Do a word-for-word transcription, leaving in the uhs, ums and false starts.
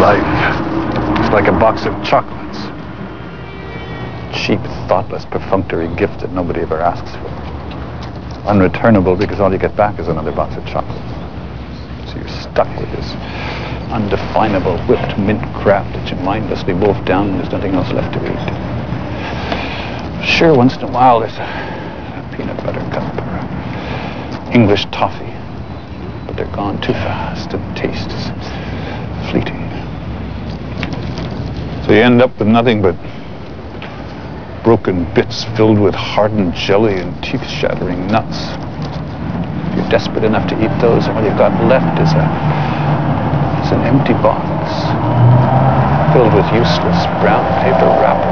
life is like a box of chocolates. Cheap, thoughtless, perfunctory gift that nobody ever asks for. Unreturnable because all you get back is another box of chocolates. So you're stuck with this undefinable whipped mint crap that you mindlessly wolf down and there's nothing else left to eat. Sure, once in a while there's a, a peanut butter cup or a English toffee, but they're gone too fast and the taste is fleeting. So you end up with nothing but broken bits filled with hardened jelly and teeth-shattering nuts. If you're desperate enough to eat those, all you've got left is a is an empty box filled with useless brown paper wrappers.